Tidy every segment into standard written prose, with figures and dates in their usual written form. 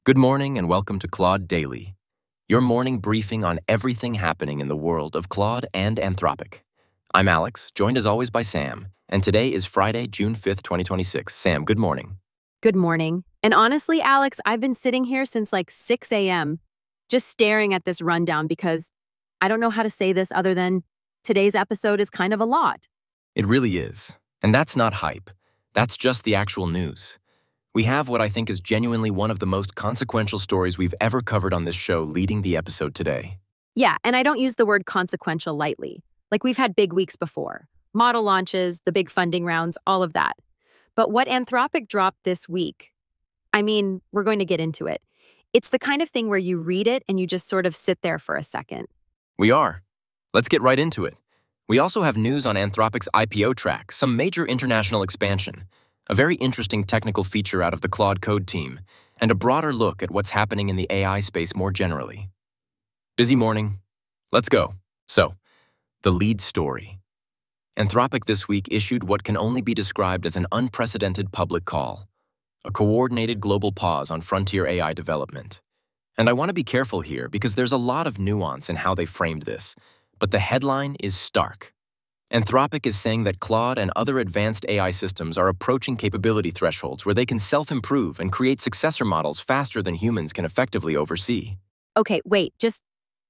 Good morning and welcome to Claude Daily, your morning briefing on everything happening in the world of Claude and Anthropic. I'm Alex, joined as always by Sam, and today is Friday, June 5th, 2026. Sam, good morning. Good morning. And honestly, Alex, I've been sitting here since like 6 a.m. just staring at this rundown because I don't know how to say this other than today's episode is kind of a lot. It really is. And that's not hype. That's just the actual news. We have what I think is genuinely one of the most consequential stories we've ever covered on this show leading the episode today. Yeah, and I don't use the word consequential lightly. Like we've had big weeks before. Model launches, the big funding rounds, all of that. But what Anthropic dropped this week, I mean, we're going to get into it. It's the kind of thing where you read it and you just sort of sit there for a second. We are. Let's get right into it. We also have news on Anthropic's IPO track, some major international expansion, a very interesting technical feature out of the Claude Code team, and a broader look at what's happening in the AI space more generally. Busy morning. Let's go. So, the lead story. Anthropic this week issued what can only be described as an unprecedented public call, a coordinated global pause on frontier AI development. And I want to be careful here because there's a lot of nuance in how they framed this, but the headline is stark. Anthropic is saying that Claude and other advanced AI systems are approaching capability thresholds where they can self-improve and create successor models faster than humans can effectively oversee. Okay, wait, just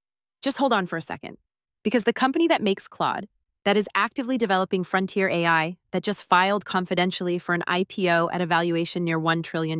hold on for a second. Because the company that makes Claude, that is actively developing frontier AI, that just filed confidentially for an IPO at a valuation near $1 trillion,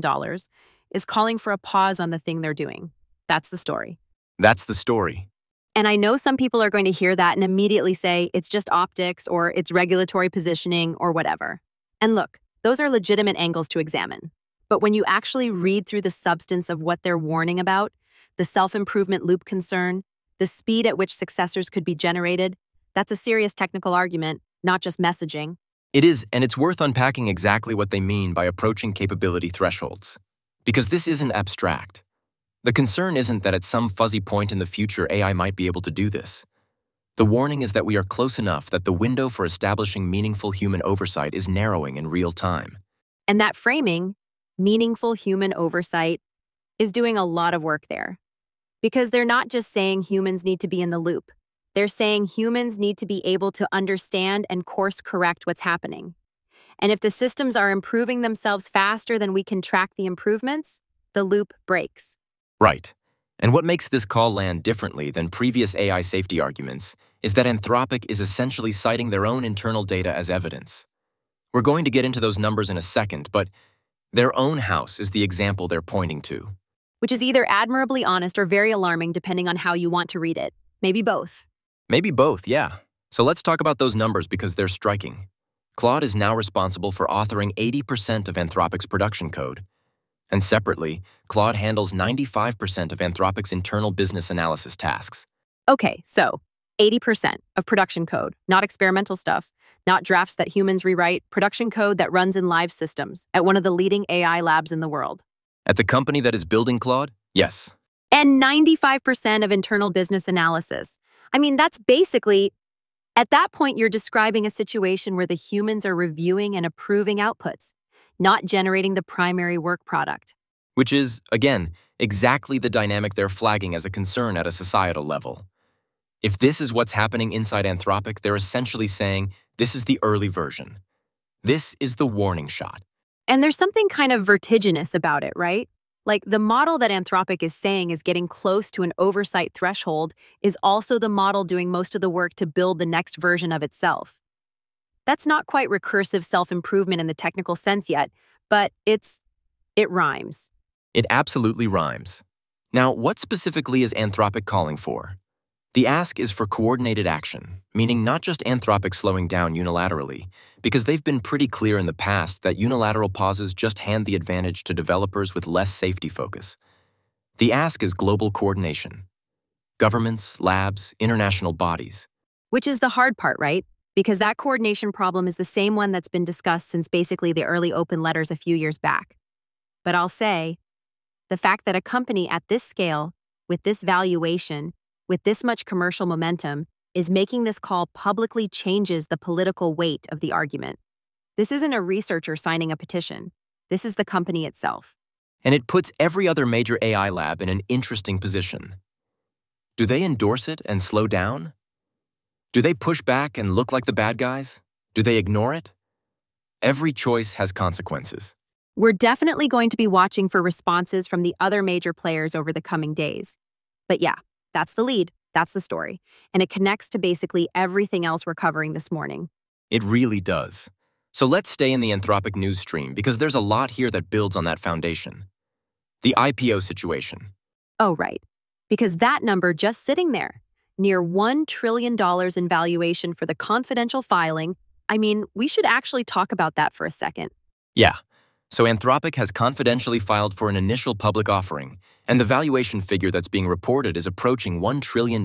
is calling for a pause on the thing they're doing. That's the story. That's the story. And I know some people are going to hear that and immediately say it's just optics or it's regulatory positioning or whatever. And look, those are legitimate angles to examine. But when you actually read through the substance of what they're warning about, the self-improvement loop concern, the speed at which successors could be generated, that's a serious technical argument, not just messaging. It is, and it's worth unpacking exactly what they mean by approaching capability thresholds. Because this isn't abstract. The concern isn't that at some fuzzy point in the future AI might be able to do this. The warning is that we are close enough that the window for establishing meaningful human oversight is narrowing in real time. And that framing, meaningful human oversight, is doing a lot of work there. Because they're not just saying humans need to be in the loop. They're saying humans need to be able to understand and course correct what's happening. And if the systems are improving themselves faster than we can track the improvements, the loop breaks. Right. And what makes this call land differently than previous AI safety arguments is that Anthropic is essentially citing their own internal data as evidence. We're going to get into those numbers in a second, but their own house is the example they're pointing to. Which is either admirably honest or very alarming depending on how you want to read it. Maybe both. Maybe both, yeah. So let's talk about those numbers because they're striking. Claude is now responsible for authoring 80% of Anthropic's production code. And separately, Claude handles 95% of Anthropic's internal business analysis tasks. Okay, so 80% of production code, not experimental stuff, not drafts that humans rewrite, production code that runs in live systems at one of the leading AI labs in the world. At the company that is building Claude? Yes. And 95% of internal business analysis. I mean, that's basically, at that point, you're describing a situation where the humans are reviewing and approving outputs, not generating the primary work product. Which is, again, exactly the dynamic they're flagging as a concern at a societal level. If this is what's happening inside Anthropic, they're essentially saying this is the early version. This is the warning shot. And there's something kind of vertiginous about it, right? Like the model that Anthropic is saying is getting close to an oversight threshold is also the model doing most of the work to build the next version of itself. That's not quite recursive self-improvement in the technical sense yet, but it rhymes. It absolutely rhymes. Now, what specifically is Anthropic calling for? The ask is for coordinated action, meaning not just Anthropic slowing down unilaterally, because they've been pretty clear in the past that unilateral pauses just hand the advantage to developers with less safety focus. The ask is global coordination. Governments, labs, international bodies. Which is the hard part, right? Because that coordination problem is the same one that's been discussed since basically the early open letters a few years back. But I'll say, the fact that a company at this scale, with this valuation, with this much commercial momentum, is making this call publicly changes the political weight of the argument. This isn't a researcher signing a petition. This is the company itself. And it puts every other major AI lab in an interesting position. Do they endorse it and slow down? Do they push back and look like the bad guys? Do they ignore it? Every choice has consequences. We're definitely going to be watching for responses from the other major players over the coming days. But yeah, that's the lead. That's the story. And it connects to basically everything else we're covering this morning. It really does. So let's stay in the Anthropic news stream because there's a lot here that builds on that foundation. The IPO situation. Oh, right. Because that number just sitting there, near $1 trillion in valuation for the confidential filing, I mean, we should actually talk about that for a second. Yeah. So Anthropic has confidentially filed for an initial public offering, and the valuation figure that's being reported is approaching $1 trillion.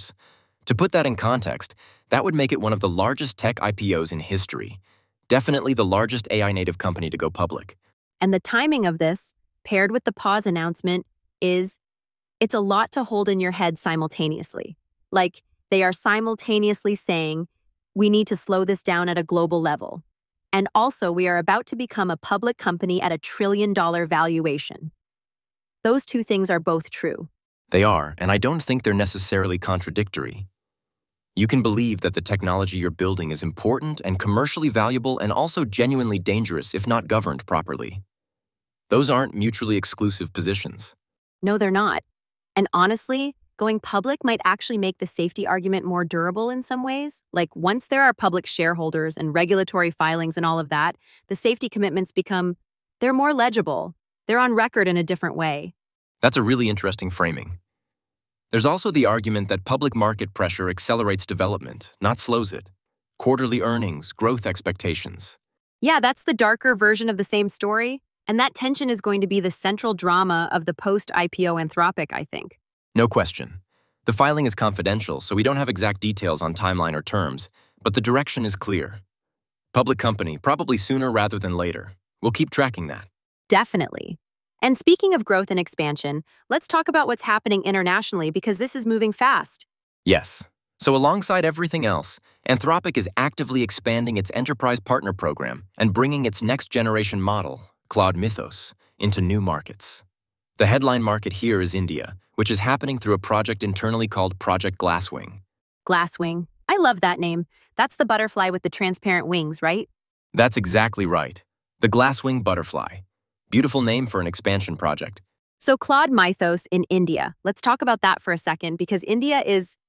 To put that in context, that would make it one of the largest tech IPOs in history. Definitely the largest AI native company to go public. And the timing of this, paired with the pause announcement, it's a lot to hold in your head simultaneously. Like, they are simultaneously saying, we need to slow this down at a global level. And also, we are about to become a public company at $1 trillion valuation. Those two things are both true. They are, and I don't think they're necessarily contradictory. You can believe that the technology you're building is important and commercially valuable and also genuinely dangerous if not governed properly. Those aren't mutually exclusive positions. No, they're not. And honestly, going public might actually make the safety argument more durable in some ways. Like, once there are public shareholders and regulatory filings and all of that, the safety commitments they're more legible. They're on record in a different way. That's a really interesting framing. There's also the argument that public market pressure accelerates development, not slows it. Quarterly earnings, growth expectations. Yeah, that's the darker version of the same story. And that tension is going to be the central drama of the post-IPO Anthropic, I think. No question. The filing is confidential, so we don't have exact details on timeline or terms, but the direction is clear. Public company, probably sooner rather than later. We'll keep tracking that. Definitely. And speaking of growth and expansion, let's talk about what's happening internationally because this is moving fast. Yes. So alongside everything else, Anthropic is actively expanding its enterprise partner program and bringing its next-generation model, Claude Mythos, into new markets. The headline market here is India, which is happening through a project internally called Project Glasswing. Glasswing. I love that name. That's the butterfly with the transparent wings, right? That's exactly right. The Glasswing butterfly. Beautiful name for an expansion project. So Claude Mythos in India. Let's talk about that for a second because India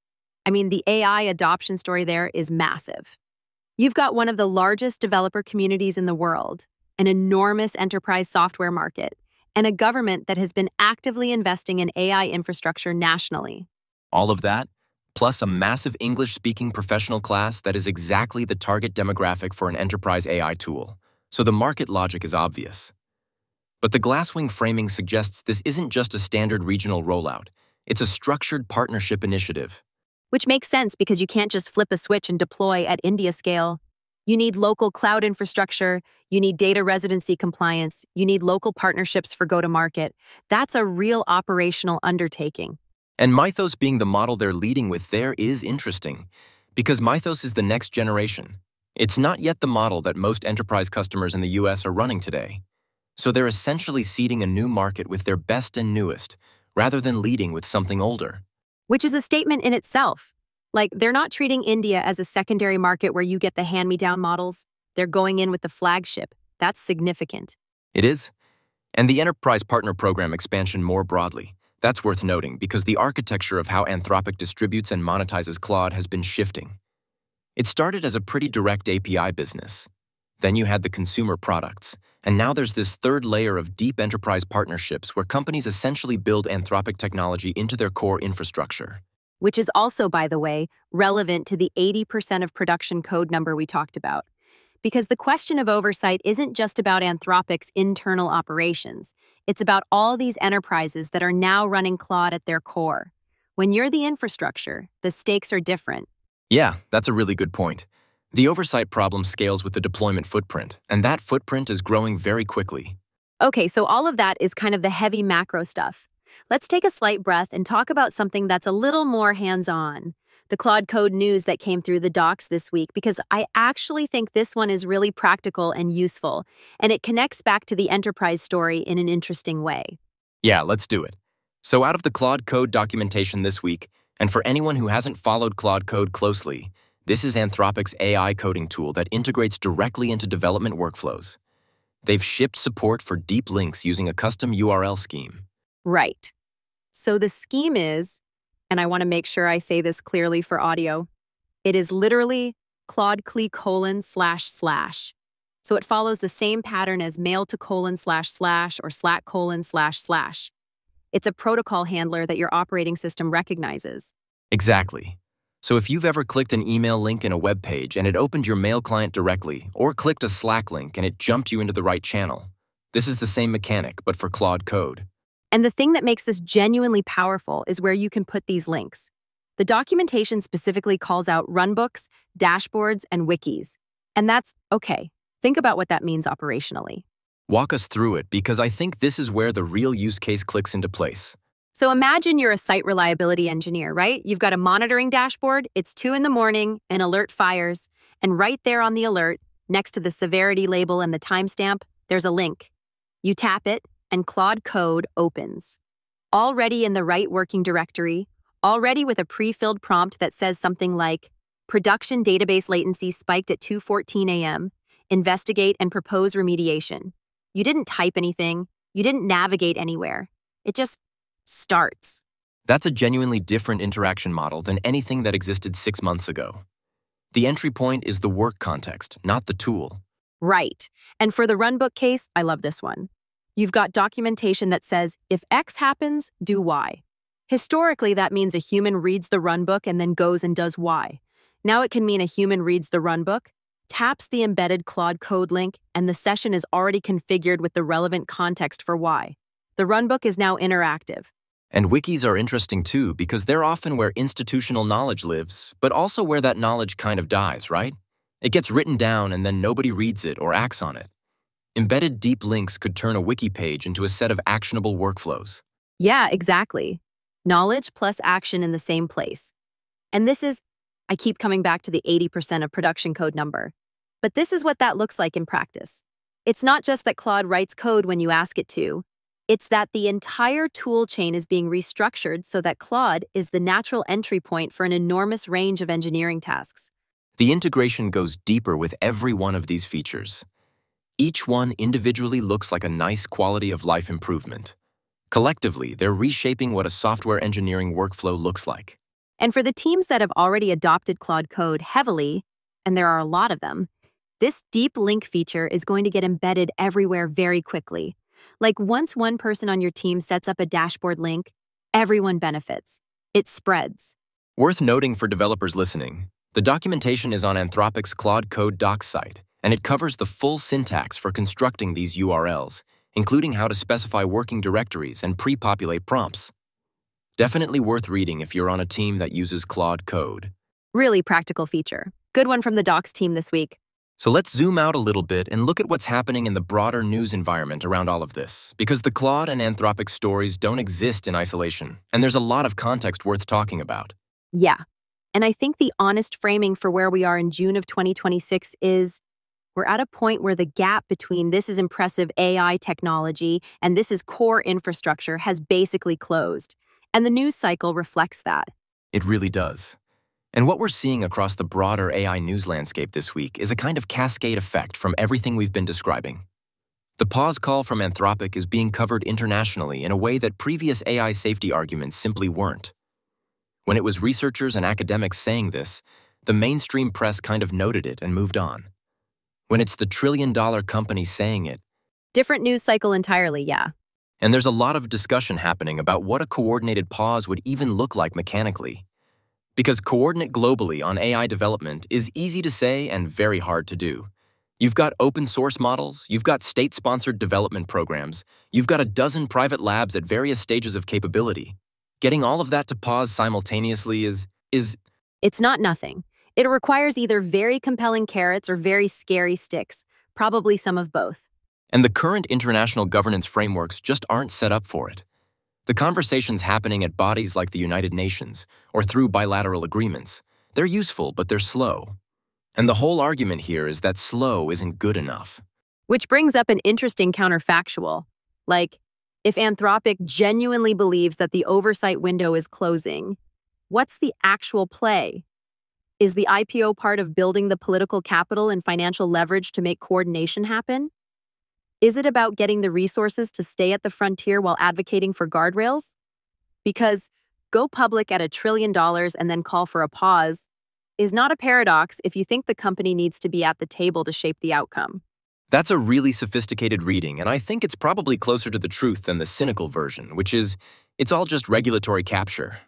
the AI adoption story there is massive. You've got one of the largest developer communities in the world, an enormous enterprise software market, and a government that has been actively investing in AI infrastructure nationally. All of that, plus a massive English-speaking professional class that is exactly the target demographic for an enterprise AI tool. So the market logic is obvious. But the Glasswing framing suggests this isn't just a standard regional rollout. It's a structured partnership initiative. Which makes sense because you can't just flip a switch and deploy at India scale. You need local cloud infrastructure, you need data residency compliance, you need local partnerships for go-to-market. That's a real operational undertaking. And Mythos being the model they're leading with there is interesting, because Mythos is the next generation. It's not yet the model that most enterprise customers in the US are running today. So they're essentially seeding a new market with their best and newest, rather than leading with something older. Which is a statement in itself. Like, they're not treating India as a secondary market where you get the hand-me-down models. They're going in with the flagship. That's significant. It is. And the Enterprise Partner Program expansion more broadly. That's worth noting because the architecture of how Anthropic distributes and monetizes Claude has been shifting. It started as a pretty direct API business. Then you had the consumer products. And now there's this third layer of deep enterprise partnerships where companies essentially build Anthropic technology into their core infrastructure. Which is also, by the way, relevant to the 80% of production code number we talked about. Because the question of oversight isn't just about Anthropic's internal operations. It's about all these enterprises that are now running Claude at their core. When you're the infrastructure, the stakes are different. Yeah, that's a really good point. The oversight problem scales with the deployment footprint, and that footprint is growing very quickly. Okay, so all of that is kind of the heavy macro stuff. Let's take a slight breath and talk about something that's a little more hands-on. the Claude Code news that came through the docs this week, because I actually think this one is really practical and useful, and it connects back to the enterprise story in an interesting way. Yeah, let's do it. So out of the Claude Code documentation this week, and for anyone who hasn't followed Claude Code closely, this is Anthropic's AI coding tool that integrates directly into development workflows. They've shipped support for deep links using a custom URL scheme. Right. So the scheme is, and I want to make sure I say this clearly for audio, it is literally Claude Cli : // So it follows the same pattern as mail to : / or Slack : // It's a protocol handler that your operating system recognizes. Exactly. So if you've ever clicked an email link in a web page and it opened your mail client directly, or clicked a Slack link and it jumped you into the right channel, this is the same mechanic, but for Claude Code. And the thing that makes this genuinely powerful is where you can put these links. The documentation specifically calls out runbooks, dashboards, and wikis. And that's okay. Think about what that means operationally. Walk us through it, because I think this is where the real use case clicks into place. So imagine you're a site reliability engineer, right? You've got a monitoring dashboard, it's 2 a.m, an alert fires, and right there on the alert, next to the severity label and the timestamp, there's a link. You tap it, and Claude Code opens. Already in the right working directory, already with a pre-filled prompt that says something like, production database latency spiked at 2:14 a.m., investigate and propose remediation. You didn't type anything, you didn't navigate anywhere. It just starts. That's a genuinely different interaction model than anything that existed 6 months ago. The entry point is the work context, not the tool. Right. And for the runbook case, I love this one. You've got documentation that says, if X happens, do Y. Historically, that means a human reads the runbook and then goes and does Y. Now it can mean a human reads the runbook, taps the embedded Claude Code link, and the session is already configured with the relevant context for Y. The runbook is now interactive. And wikis are interesting too, because they're often where institutional knowledge lives, but also where that knowledge kind of dies, right? It gets written down and then nobody reads it or acts on it. Embedded deep links could turn a wiki page into a set of actionable workflows. Yeah, exactly. Knowledge plus action in the same place. And this is, I keep coming back to the 80% of production code number. But this is what that looks like in practice. It's not just that Claude writes code when you ask it to. It's that the entire tool chain is being restructured so that Claude is the natural entry point for an enormous range of engineering tasks. The integration goes deeper with every one of these features. Each one individually looks like a nice quality of life improvement. Collectively, they're reshaping what a software engineering workflow looks like. And for the teams that have already adopted Claude Code heavily, and there are a lot of them, this deep link feature is going to get embedded everywhere very quickly. Like once one person on your team sets up a dashboard link, everyone benefits. It spreads. Worth noting for developers listening, the documentation is on Anthropic's Claude Code docs site, and it covers the full syntax for constructing these URLs, including how to specify working directories and pre-populate prompts. Definitely worth reading if you're on a team that uses Claude Code. Really practical feature. Good one from the docs team this week. So let's zoom out a little bit and look at what's happening in the broader news environment around all of this, because the Claude and Anthropic stories don't exist in isolation, and there's a lot of context worth talking about. Yeah. And I think the honest framing for where we are in June of 2026 is we're at a point where the gap between this is impressive AI technology and this is core infrastructure has basically closed. And the news cycle reflects that. It really does. And what we're seeing across the broader AI news landscape this week is a kind of cascade effect from everything we've been describing. The pause call from Anthropic is being covered internationally in a way that previous AI safety arguments simply weren't. When it was researchers and academics saying this, the mainstream press kind of noted it and moved on. When it's the trillion-dollar company saying it, different news cycle entirely, yeah. And there's a lot of discussion happening about what a coordinated pause would even look like mechanically. Because coordinate globally on AI development is easy to say and very hard to do. You've got open source models, you've got state-sponsored development programs, you've got a dozen private labs at various stages of capability. Getting all of that to pause simultaneously is... It's not nothing. It requires either very compelling carrots or very scary sticks, probably some of both. And the current international governance frameworks just aren't set up for it. The conversations happening at bodies like the United Nations or through bilateral agreements, they're useful, but they're slow. And the whole argument here is that slow isn't good enough. Which brings up an interesting counterfactual. Like, if Anthropic genuinely believes that the oversight window is closing, what's the actual play? Is the IPO part of building the political capital and financial leverage to make coordination happen? Is it about getting the resources to stay at the frontier while advocating for guardrails? Because go public at $1 trillion and then call for a pause is not a paradox if you think the company needs to be at the table to shape the outcome. That's a really sophisticated reading, and I think it's probably closer to the truth than the cynical version, which is, it's all just regulatory capture.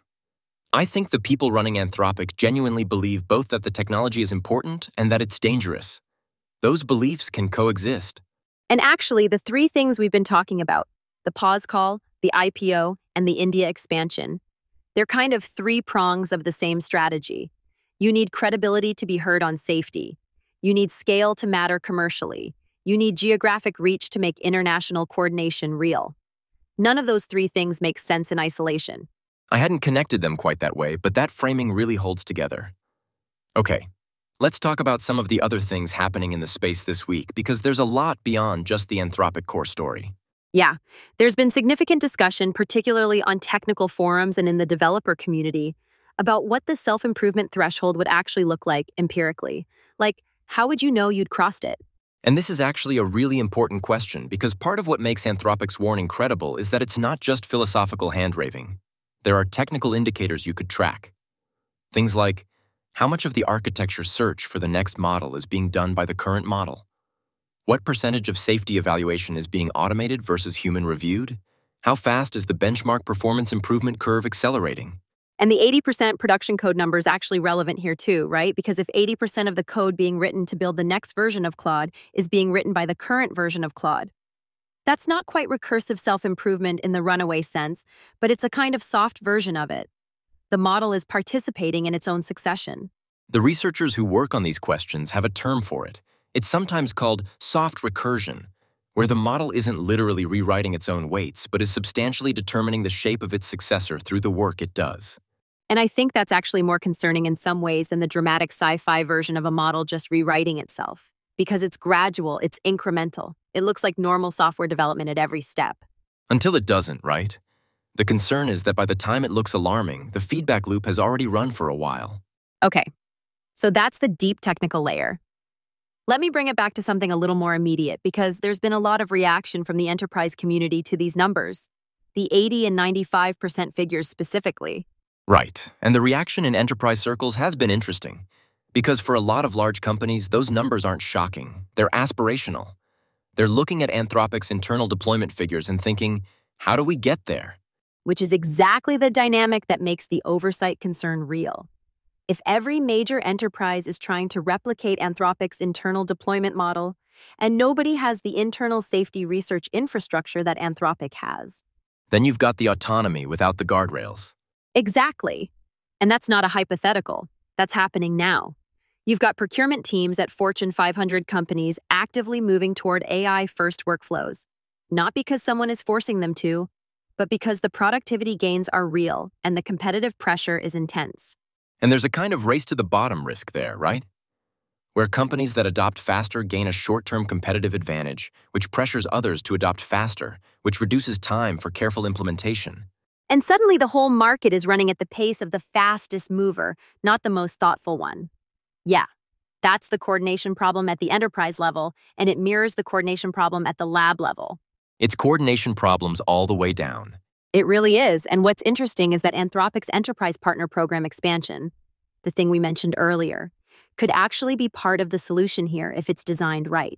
I think the people running Anthropic genuinely believe both that the technology is important and that it's dangerous. Those beliefs can coexist. And actually, the three things we've been talking about, the pause call, the IPO, and the India expansion, they're kind of three prongs of the same strategy. You need credibility to be heard on safety. You need scale to matter commercially. You need geographic reach to make international coordination real. None of those three things make sense in isolation. I hadn't connected them quite that way, but that framing really holds together. Okay, let's talk about some of the other things happening in the space this week, because there's a lot beyond just the Anthropic core story. Yeah, there's been significant discussion, particularly on technical forums and in the developer community, about what the self-improvement threshold would actually look like empirically. Like, how would you know you'd crossed it? And this is actually a really important question, because part of what makes Anthropic's warning credible is that it's not just philosophical hand-waving. There are technical indicators you could track. Things like, how much of the architecture search for the next model is being done by the current model? What percentage of safety evaluation is being automated versus human reviewed? How fast is the benchmark performance improvement curve accelerating? And the 80% production code number is actually relevant here too, right? Because if 80% of the code being written to build the next version of Claude is being written by the current version of Claude, that's not quite recursive self-improvement in the runaway sense, but it's a kind of soft version of it. The model is participating in its own succession. The researchers who work on these questions have a term for it. It's sometimes called soft recursion, where the model isn't literally rewriting its own weights, but is substantially determining the shape of its successor through the work it does. And I think that's actually more concerning in some ways than the dramatic sci-fi version of a model just rewriting itself. Because it's gradual, it's incremental. It looks like normal software development at every step. Until it doesn't, right? The concern is that by the time it looks alarming, the feedback loop has already run for a while. Okay, so that's the deep technical layer. Let me bring it back to something a little more immediate, because there's been a lot of reaction from the enterprise community to these numbers, the 80 and 95% figures specifically. Right, and the reaction in enterprise circles has been interesting. Because for a lot of large companies, those numbers aren't shocking. They're aspirational. They're looking at Anthropic's internal deployment figures and thinking, how do we get there? Which is exactly the dynamic that makes the oversight concern real. If every major enterprise is trying to replicate Anthropic's internal deployment model, and nobody has the internal safety research infrastructure that Anthropic has, then you've got the autonomy without the guardrails. Exactly. And that's not a hypothetical. That's happening now. You've got procurement teams at Fortune 500 companies actively moving toward AI-first workflows, not because someone is forcing them to, but because the productivity gains are real and the competitive pressure is intense. And there's a kind of race to the bottom risk there, right? Where companies that adopt faster gain a short-term competitive advantage, which pressures others to adopt faster, which reduces time for careful implementation. And suddenly the whole market is running at the pace of the fastest mover, not the most thoughtful one. Yeah, that's the coordination problem at the enterprise level, and it mirrors the coordination problem at the lab level. It's coordination problems all the way down. It really is, and what's interesting is that Anthropic's Enterprise Partner Program expansion, the thing we mentioned earlier, could actually be part of the solution here if it's designed right.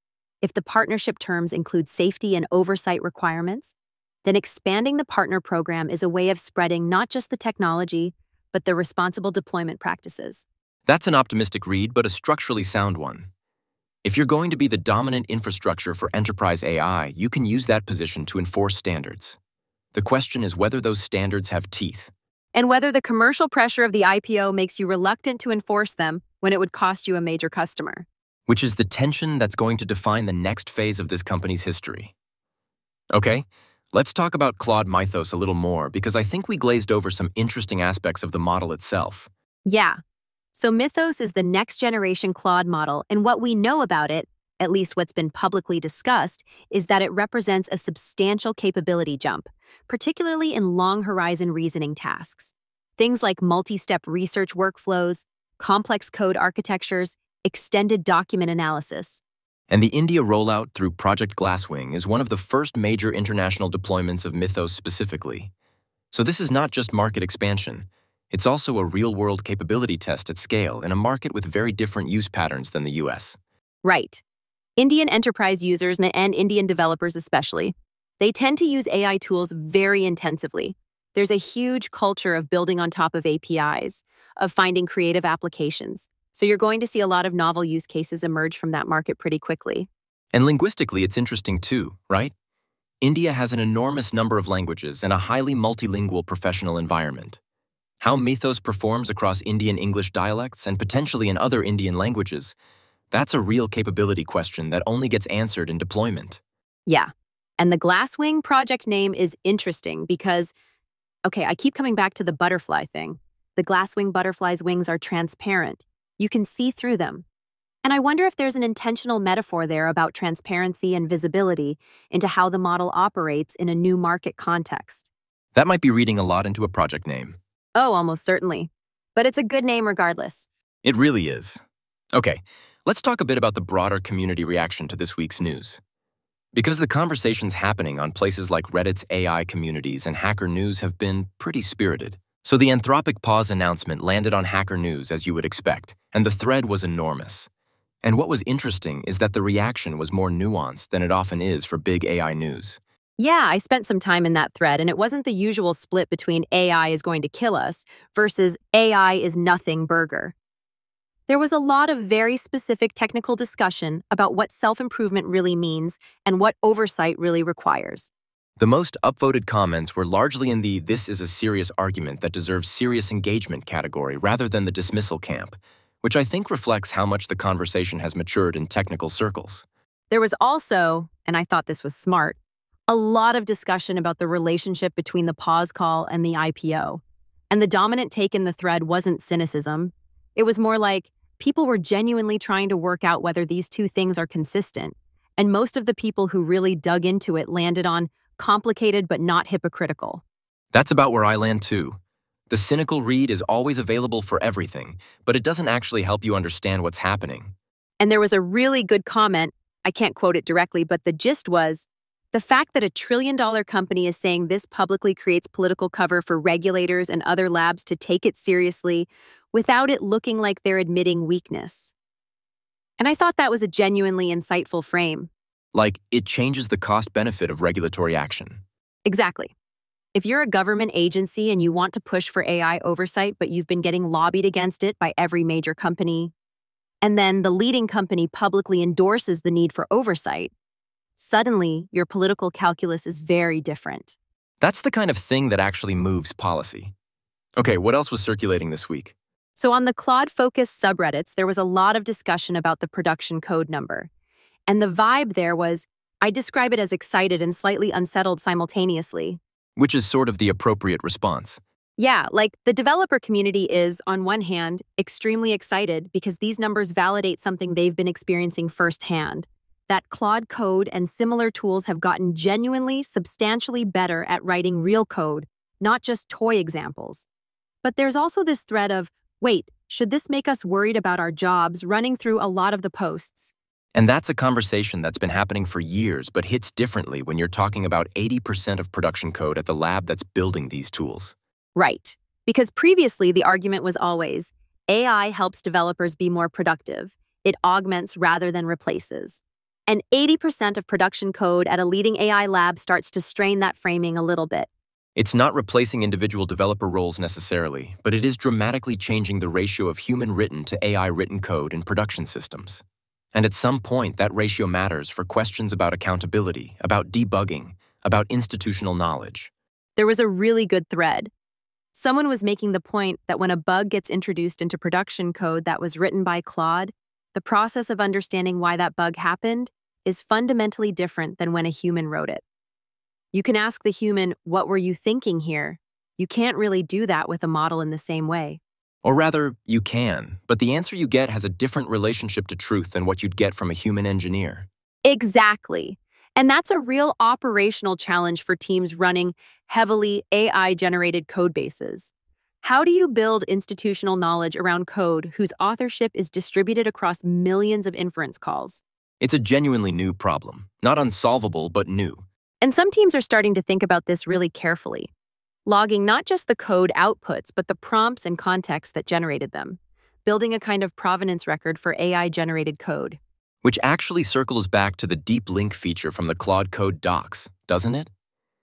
If the partnership terms include safety and oversight requirements, then expanding the partner program is a way of spreading not just the technology, but the responsible deployment practices. That's an optimistic read, but a structurally sound one. If you're going to be the dominant infrastructure for enterprise AI, you can use that position to enforce standards. The question is whether those standards have teeth. And whether the commercial pressure of the IPO makes you reluctant to enforce them when it would cost you a major customer. Which is the tension that's going to define the next phase of this company's history. Okay, Let's talk about Claude Mythos a little more because I think we glazed over some interesting aspects of the model itself. Yeah. So Mythos is the next generation Claude model, and what we know about it, at least what's been publicly discussed, is that it represents a substantial capability jump, particularly in long horizon reasoning tasks. Things like multi-step research workflows, complex code architectures, extended document analysis. And the India rollout through Project Glasswing is one of the first major international deployments of Mythos specifically. So this is not just market expansion. It's also a real-world capability test at scale in a market with very different use patterns than the US. Right. Indian enterprise users and Indian developers especially, they tend to use AI tools very intensively. There's a huge culture of building on top of APIs, of finding creative applications. So you're going to see a lot of novel use cases emerge from that market pretty quickly. And linguistically, it's interesting too, right? India has an enormous number of languages and a highly multilingual professional environment. How Mythos performs across Indian English dialects and potentially in other Indian languages, that's a real capability question that only gets answered in deployment. Yeah. And the Glasswing project name is interesting because, I keep coming back to the butterfly thing. The Glasswing butterfly's wings are transparent. You can see through them. And I wonder if there's an intentional metaphor there about transparency and visibility into how the model operates in a new market context. That might be reading a lot into a project name. Oh, almost certainly. But it's a good name regardless. It really is. Okay, let's talk a bit about the broader community reaction to this week's news. Because the conversations happening on places like Reddit's AI communities and Hacker News have been pretty spirited. So the Anthropic pause announcement landed on Hacker News as you would expect, and the thread was enormous. And what was interesting is that the reaction was more nuanced than it often is for big AI news. Yeah, I spent some time in that thread, and it wasn't the usual split between AI is going to kill us versus AI is nothing burger. There was a lot of very specific technical discussion about what self-improvement really means and what oversight really requires. The most upvoted comments were largely in the "this is a serious argument that deserves serious engagement" category rather than the dismissal camp, which I think reflects how much the conversation has matured in technical circles. There was also, and I thought this was smart, a lot of discussion about the relationship between the pause call and the IPO. And the dominant take in the thread wasn't cynicism. It was more like people were genuinely trying to work out whether these two things are consistent. And most of the people who really dug into it landed on complicated but not hypocritical. That's about where I land too. The cynical read is always available for everything, but it doesn't actually help you understand what's happening. And there was a really good comment, I can't quote it directly, but the gist was, the fact that $1 trillion company is saying this publicly creates political cover for regulators and other labs to take it seriously without it looking like they're admitting weakness. And I thought that was a genuinely insightful frame. Like, it changes the cost-benefit of regulatory action. Exactly. If you're a government agency and you want to push for AI oversight, but you've been getting lobbied against it by every major company, and then the leading company publicly endorses the need for oversight, suddenly your political calculus is very different. That's the kind of thing that actually moves policy. Okay, what else was circulating this week? So on the Claude-focused subreddits, there was a lot of discussion about the production code number. And the vibe there was, I describe it as excited and slightly unsettled simultaneously. Which is sort of the appropriate response. Yeah, like the developer community is, on one hand, extremely excited because these numbers validate something they've been experiencing firsthand. That Claude Code and similar tools have gotten genuinely, substantially better at writing real code, not just toy examples. But there's also this thread of, wait, should this make us worried about our jobs running through a lot of the posts? And that's a conversation that's been happening for years, but hits differently when you're talking about 80% of production code at the lab that's building these tools. Right. Because previously the argument was always, AI helps developers be more productive. It augments rather than replaces. And 80% of production code at a leading AI lab starts to strain that framing a little bit. It's not replacing individual developer roles necessarily, but it is dramatically changing the ratio of human-written to AI-written code in production systems. And at some point, that ratio matters for questions about accountability, about debugging, about institutional knowledge. There was a really good thread. Someone was making the point that when a bug gets introduced into production code that was written by Claude, the process of understanding why that bug happened is fundamentally different than when a human wrote it. You can ask the human, "What were you thinking here?" You can't really do that with a model in the same way. Or rather, you can, but the answer you get has a different relationship to truth than what you'd get from a human engineer. Exactly. And that's a real operational challenge for teams running heavily AI-generated code bases. How do you build institutional knowledge around code whose authorship is distributed across millions of inference calls? It's a genuinely new problem. Not unsolvable, but new. And some teams are starting to think about this really carefully, logging not just the code outputs, but the prompts and context that generated them, building a kind of provenance record for AI-generated code. Which actually circles back to the deep link feature from the Claude Code docs, doesn't it?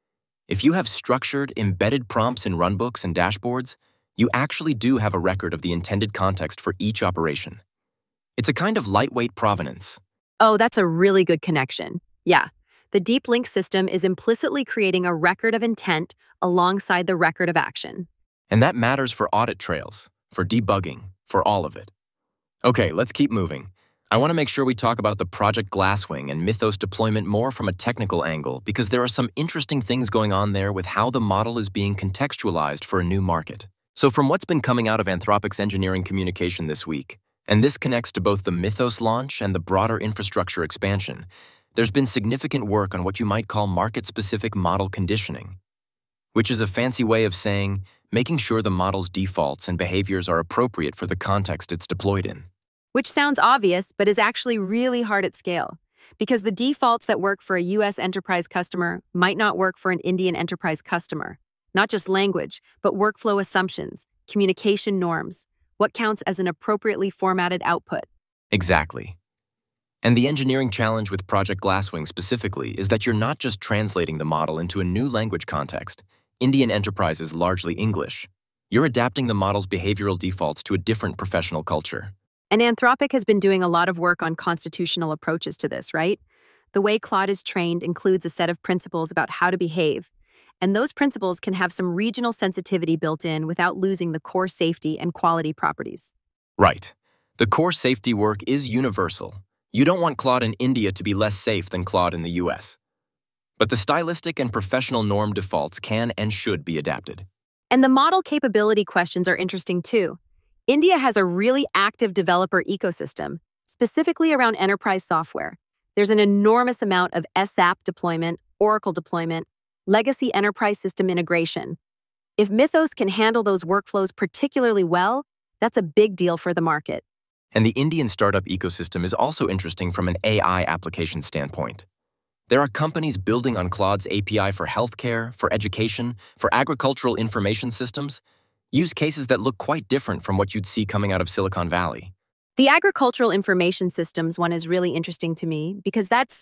If you have structured, embedded prompts in runbooks and dashboards, you actually do have a record of the intended context for each operation. It's a kind of lightweight provenance. Oh, that's a really good connection. Yeah, the deep link system is implicitly creating a record of intent alongside the record of action. And that matters for audit trails, for debugging, for all of it. Okay, let's keep moving. I want to make sure we talk about the Project Glasswing and Mythos deployment more from a technical angle because there are some interesting things going on there with how the model is being contextualized for a new market. So from what's been coming out of Anthropic's engineering communication this week, and this connects to both the Mythos launch and the broader infrastructure expansion, there's been significant work on what you might call market-specific model conditioning, which is a fancy way of saying making sure the model's defaults and behaviors are appropriate for the context it's deployed in. Which sounds obvious, but is actually really hard at scale, because the defaults that work for a US enterprise customer might not work for an Indian enterprise customer. Not just language, but workflow assumptions, communication norms, what counts as an appropriately formatted output. Exactly. And the engineering challenge with Project Glasswing specifically is that you're not just translating the model into a new language context. Indian enterprise is largely English. You're adapting the model's behavioral defaults to a different professional culture. And Anthropic has been doing a lot of work on constitutional approaches to this, right? The way Claude is trained includes a set of principles about how to behave, and those principles can have some regional sensitivity built in without losing the core safety and quality properties. Right. The core safety work is universal. You don't want Claude in India to be less safe than Claude in the US. But the stylistic and professional norm defaults can and should be adapted. And the model capability questions are interesting too. India has a really active developer ecosystem, specifically around enterprise software. There's an enormous amount of SAP deployment, Oracle deployment, legacy enterprise system integration. If Mythos can handle those workflows particularly well, that's a big deal for the market. And the Indian startup ecosystem is also interesting from an AI application standpoint. There are companies building on Claude's API for healthcare, for education, for agricultural information systems, use cases that look quite different from what you'd see coming out of Silicon Valley. The agricultural information systems one is really interesting to me because that's,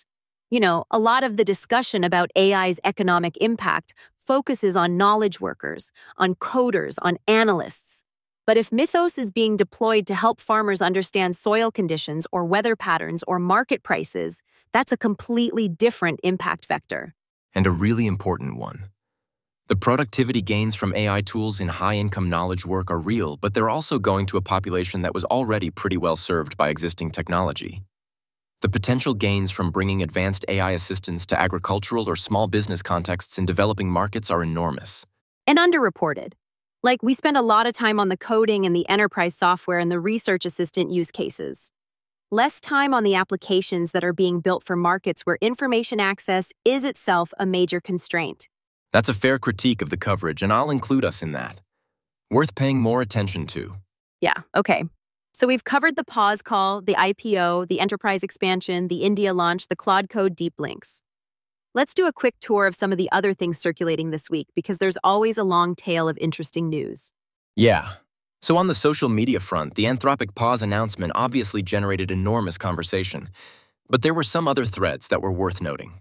a lot of the discussion about AI's economic impact focuses on knowledge workers, on coders, on analysts. But if Mythos is being deployed to help farmers understand soil conditions or weather patterns or market prices, that's a completely different impact vector. And a really important one. The productivity gains from AI tools in high-income knowledge work are real, but they're also going to a population that was already pretty well served by existing technology. The potential gains from bringing advanced AI assistance to agricultural or small business contexts in developing markets are enormous. And underreported. Like, we spend a lot of time on the coding and the enterprise software and the research assistant use cases. Less time on the applications that are being built for markets where information access is itself a major constraint. That's a fair critique of the coverage, and I'll include us in that. Worth paying more attention to. Yeah, okay. So we've covered the pause call, the IPO, the enterprise expansion, the India launch, the Claude Code deep links. Let's do a quick tour of some of the other things circulating this week because there's always a long tail of interesting news. Yeah. So on the social media front, the Anthropic pause announcement obviously generated enormous conversation, but there were some other threads that were worth noting.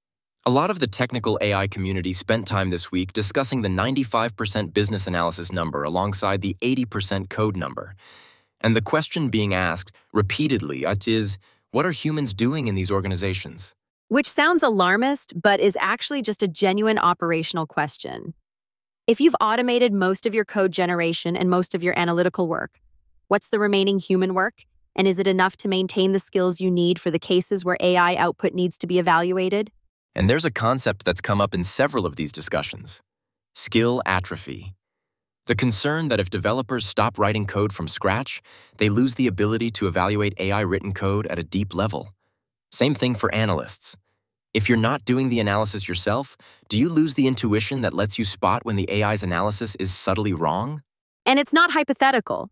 A lot of the technical AI community spent time this week discussing the 95% business analysis number alongside the 80% code number. And the question being asked repeatedly is, what are humans doing in these organizations? Which sounds alarmist, but is actually just a genuine operational question. If you've automated most of your code generation and most of your analytical work, what's the remaining human work? And is it enough to maintain the skills you need for the cases where AI output needs to be evaluated? And there's a concept that's come up in several of these discussions: skill atrophy. The concern that if developers stop writing code from scratch, they lose the ability to evaluate AI-written code at a deep level. Same thing for analysts. If you're not doing the analysis yourself, do you lose the intuition that lets you spot when the AI's analysis is subtly wrong? And it's not hypothetical.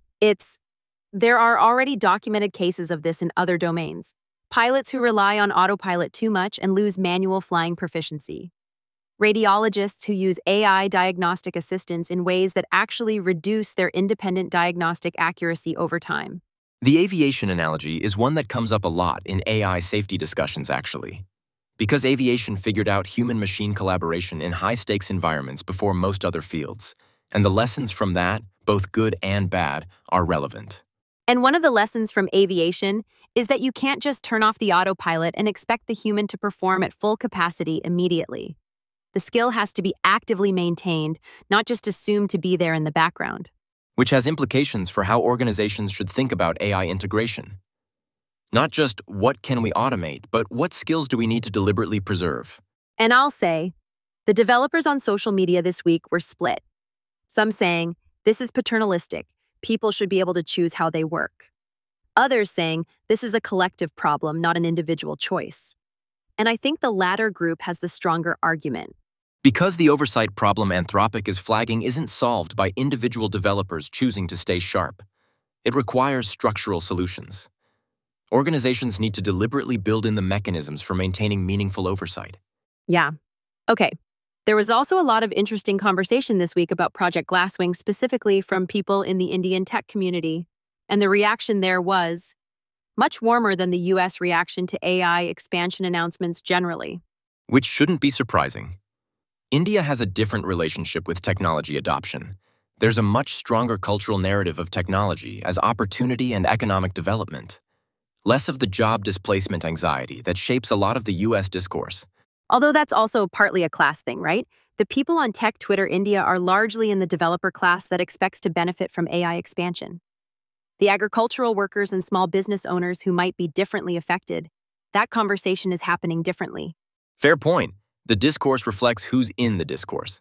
There are already documented cases of this in other domains. Pilots who rely on autopilot too much and lose manual flying proficiency. Radiologists who use AI diagnostic assistants in ways that actually reduce their independent diagnostic accuracy over time. The aviation analogy is one that comes up a lot in AI safety discussions, actually. Because aviation figured out human-machine collaboration in high-stakes environments before most other fields, and the lessons from that, both good and bad, are relevant. And one of the lessons from aviation is that you can't just turn off the autopilot and expect the human to perform at full capacity immediately. The skill has to be actively maintained, not just assumed to be there in the background. Which has implications for how organizations should think about AI integration. Not just what can we automate, but what skills do we need to deliberately preserve? And I'll say, the developers on social media this week were split. Some saying, this is paternalistic, people should be able to choose how they work. Others saying, this is a collective problem, not an individual choice. And I think the latter group has the stronger argument. Because the oversight problem Anthropic is flagging isn't solved by individual developers choosing to stay sharp. It requires structural solutions. Organizations need to deliberately build in the mechanisms for maintaining meaningful oversight. Yeah. Okay. There was also a lot of interesting conversation this week about Project Glasswing, specifically from people in the Indian tech community. And the reaction there was much warmer than the US reaction to AI expansion announcements generally. Which shouldn't be surprising. India has a different relationship with technology adoption. There's a much stronger cultural narrative of technology as opportunity and economic development. Less of the job displacement anxiety that shapes a lot of the US discourse. Although that's also partly a class thing, right? The people on Tech Twitter India are largely in the developer class that expects to benefit from AI expansion. The agricultural workers and small business owners who might be differently affected, that conversation is happening differently. Fair point. The discourse reflects who's in the discourse.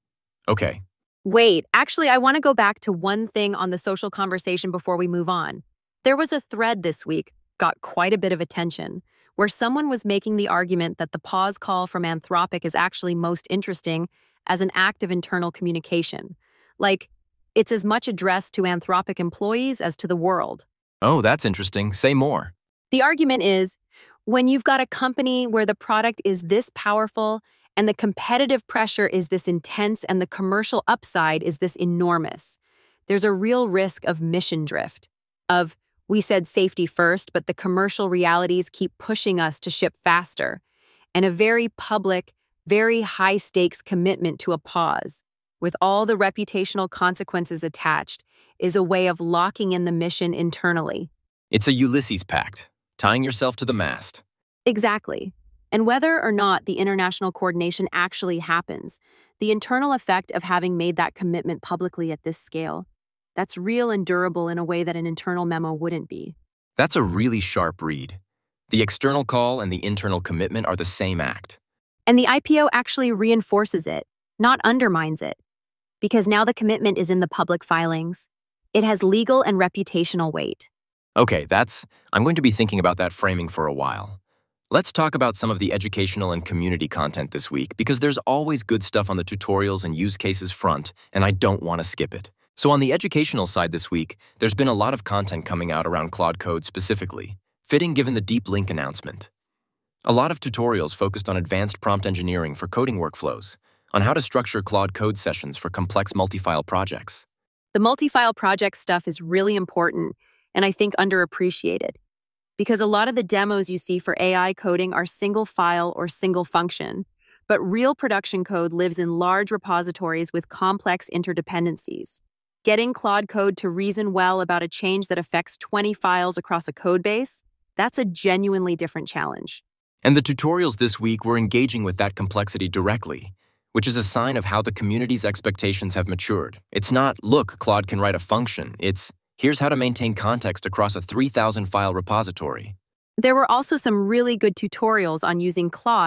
Okay. Wait, actually, I want to go back to one thing on the social conversation before we move on. There was a thread this week, got quite a bit of attention, where someone was making the argument that the pause call from Anthropic is actually most interesting as an act of internal communication. Like, it's as much addressed to Anthropic employees as to the world. Oh, that's interesting. Say more. The argument is, when you've got a company where the product is this powerful and the competitive pressure is this intense and the commercial upside is this enormous, there's a real risk of mission drift, of we said safety first, but the commercial realities keep pushing us to ship faster, and a very public, very high-stakes commitment to a pause, with all the reputational consequences attached, is a way of locking in the mission internally. It's a Ulysses pact, tying yourself to the mast. Exactly. And whether or not the international coordination actually happens, the internal effect of having made that commitment publicly at this scale, that's real and durable in a way that an internal memo wouldn't be. That's a really sharp read. The external call and the internal commitment are the same act. And the IPO actually reinforces it, not undermines it. Because now the commitment is in the public filings. It has legal and reputational weight. Okay, I'm going to be thinking about that framing for a while. Let's talk about some of the educational and community content this week, because there's always good stuff on the tutorials and use cases front, and I don't want to skip it. So on the educational side this week, there's been a lot of content coming out around Claude Code specifically, fitting given the Deep Link announcement. A lot of tutorials focused on advanced prompt engineering for coding workflows, on how to structure Claude Code sessions for complex multi-file projects. The multi-file project stuff is really important, and I think underappreciated. Because a lot of the demos you see for AI coding are single file or single function, but real production code lives in large repositories with complex interdependencies. Getting Claude Code to reason well about a change that affects 20 files across a codebase, that's a genuinely different challenge. And the tutorials this week were engaging with that complexity directly, which is a sign of how the community's expectations have matured. It's not, look, Claude can write a function. It's, here's how to maintain context across a 3,000 file repository. There were also some really good tutorials on using Claude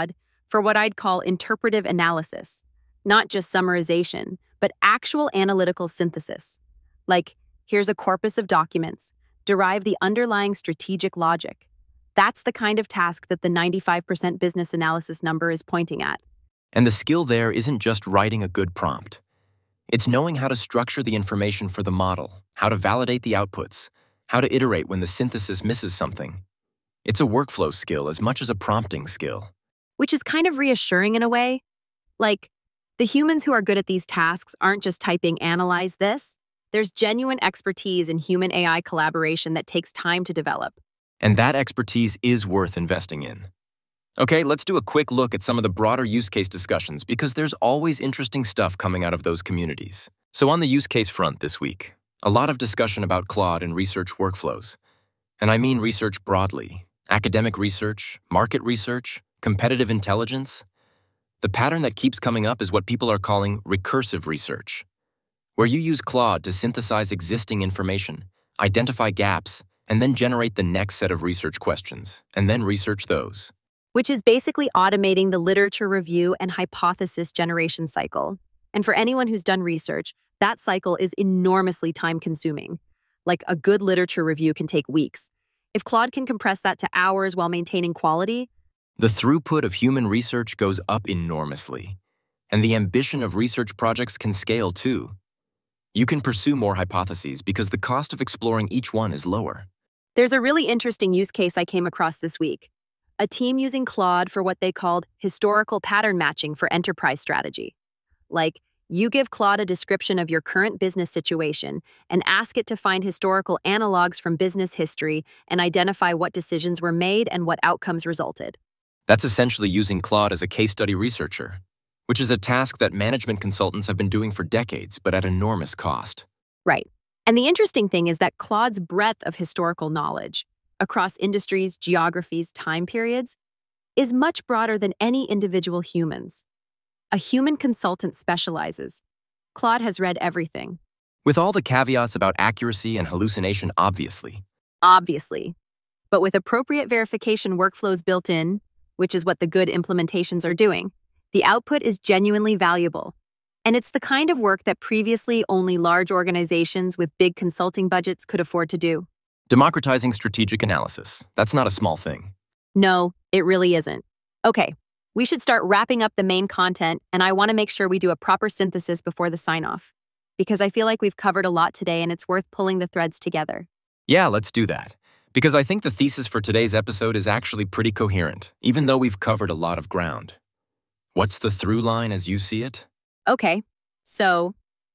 for what I'd call interpretive analysis, not just summarization, but actual analytical synthesis. Like, here's a corpus of documents, derive the underlying strategic logic. That's the kind of task that the 95% business analysis number is pointing at. And the skill there isn't just writing a good prompt. It's knowing how to structure the information for the model, how to validate the outputs, how to iterate when the synthesis misses something. It's a workflow skill as much as a prompting skill. Which is kind of reassuring in a way. Like, the humans who are good at these tasks aren't just typing "analyze this." There's genuine expertise in human-AI collaboration that takes time to develop. And that expertise is worth investing in. Okay, let's do a quick look at some of the broader use case discussions because there's always interesting stuff coming out of those communities. So on the use case front this week, a lot of discussion about Claude and research workflows. And I mean research broadly: academic research, market research, competitive intelligence. The pattern that keeps coming up is what people are calling recursive research, where you use Claude to synthesize existing information, identify gaps, and then generate the next set of research questions, and then research those. Which is basically automating the literature review and hypothesis generation cycle. And for anyone who's done research, that cycle is enormously time-consuming. Like, a good literature review can take weeks. If Claude can compress that to hours while maintaining quality, the throughput of human research goes up enormously, and the ambition of research projects can scale too. You can pursue more hypotheses because the cost of exploring each one is lower. There's a really interesting use case I came across this week. A team using Claude for what they called historical pattern matching for enterprise strategy. Like, you give Claude a description of your current business situation and ask it to find historical analogs from business history and identify what decisions were made and what outcomes resulted. That's essentially using Claude as a case study researcher, which is a task that management consultants have been doing for decades, but at enormous cost. Right. And the interesting thing is that Claude's breadth of historical knowledge across industries, geographies, time periods is much broader than any individual humans. A human consultant specializes. Claude has read everything. With all the caveats about accuracy and hallucination, obviously. Obviously. But with appropriate verification workflows built in, which is what the good implementations are doing, the output is genuinely valuable. And it's the kind of work that previously only large organizations with big consulting budgets could afford to do. Democratizing strategic analysis. That's not a small thing. No, it really isn't. Okay, we should start wrapping up the main content, and I want to make sure we do a proper synthesis before the sign-off, because I feel like we've covered a lot today and it's worth pulling the threads together. Yeah, let's do that. Because I think the thesis for today's episode is actually pretty coherent, even though we've covered a lot of ground. What's the through line as you see it? Okay, so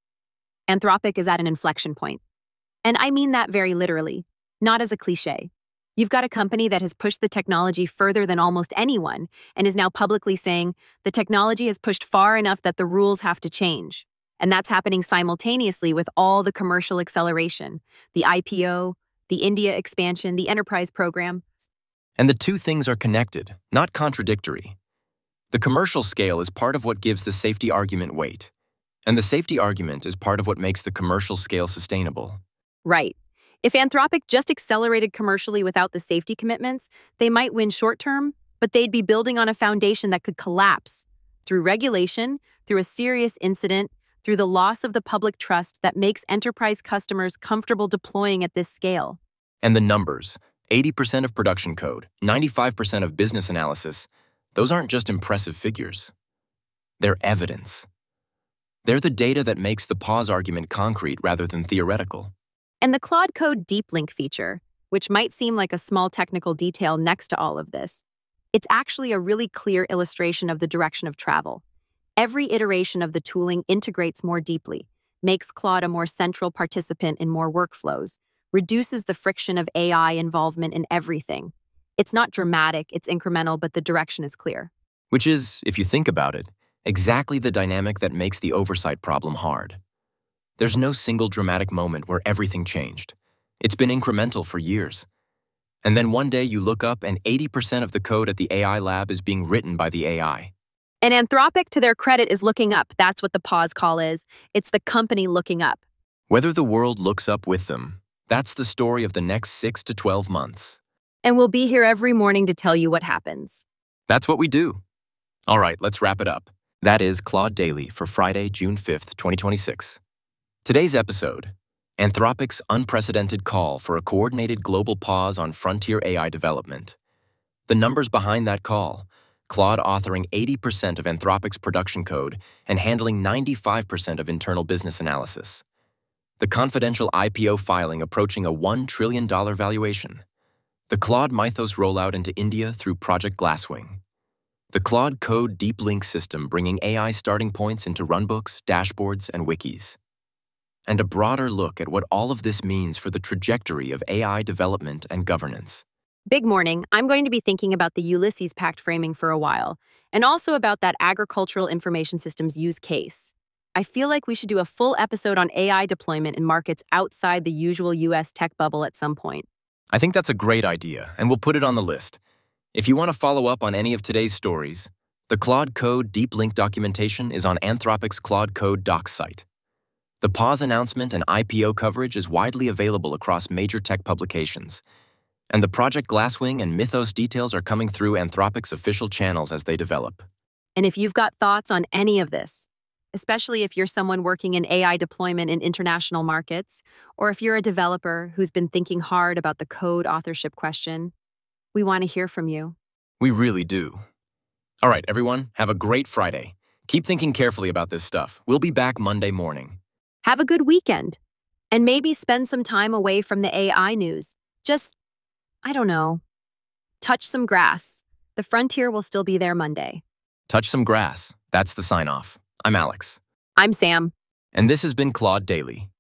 Anthropic is at an inflection point. And I mean that very literally, not as a cliche. You've got a company that has pushed the technology further than almost anyone and is now publicly saying the technology has pushed far enough that the rules have to change. And that's happening simultaneously with all the commercial acceleration, the IPO, the India expansion, the enterprise program. And the two things are connected, not contradictory. The commercial scale is part of what gives the safety argument weight, and the safety argument is part of what makes the commercial scale sustainable. Right. If Anthropic just accelerated commercially without the safety commitments, they might win short-term, but they'd be building on a foundation that could collapse through regulation, through a serious incident, through the loss of the public trust that makes enterprise customers comfortable deploying at this scale. And the numbers, 80% of production code, 95% of business analysis, those aren't just impressive figures. They're evidence. They're the data that makes the pause argument concrete rather than theoretical. And the Claude Code Deep Link feature, which might seem like a small technical detail next to all of this, it's actually a really clear illustration of the direction of travel. Every iteration of the tooling integrates more deeply, makes Claude a more central participant in more workflows, reduces the friction of AI involvement in everything. It's not dramatic, it's incremental, but the direction is clear. Which is, if you think about it, exactly the dynamic that makes the oversight problem hard. There's no single dramatic moment where everything changed. It's been incremental for years. And then one day you look up and 80% of the code at the AI lab is being written by the AI. And Anthropic, to their credit, is looking up. That's what the pause call is. It's the company looking up. Whether the world looks up with them, that's the story of the next 6 to 12 months. And we'll be here every morning to tell you what happens. That's what we do. All right, let's wrap it up. That is Claude Daily for Friday, June 5th, 2026. Today's episode: Anthropic's unprecedented call for a coordinated global pause on frontier AI development. The numbers behind that call: Claude authoring 80% of Anthropic's production code and handling 95% of internal business analysis. The confidential IPO filing approaching a $1 trillion valuation. The Claude Mythos rollout into India through Project Glasswing. The Claude Code Deep Link system bringing AI starting points into runbooks, dashboards, and wikis. And a broader look at what all of this means for the trajectory of AI development and governance. Big morning. I'm going to be thinking about the Ulysses Pact framing for a while, and also about that agricultural information systems use case. I feel like we should do a full episode on AI deployment in markets outside the usual US tech bubble at some point. I think that's a great idea, and we'll put it on the list. If you want to follow up on any of today's stories, the Claude Code Deep Link documentation is on Anthropic's Claude Code Docs site. The pause announcement and IPO coverage is widely available across major tech publications, and the Project Glasswing and Mythos details are coming through Anthropic's official channels as they develop. And if you've got thoughts on any of this, especially if you're someone working in AI deployment in international markets, or if you're a developer who's been thinking hard about the code authorship question, we want to hear from you. We really do. All right, everyone, have a great Friday. Keep thinking carefully about this stuff. We'll be back Monday morning. Have a good weekend, and maybe spend some time away from the AI news. Just, I don't know, touch some grass. The frontier will still be there Monday. Touch some grass. That's the sign-off. I'm Alex. I'm Sam. And this has been Claude Daily.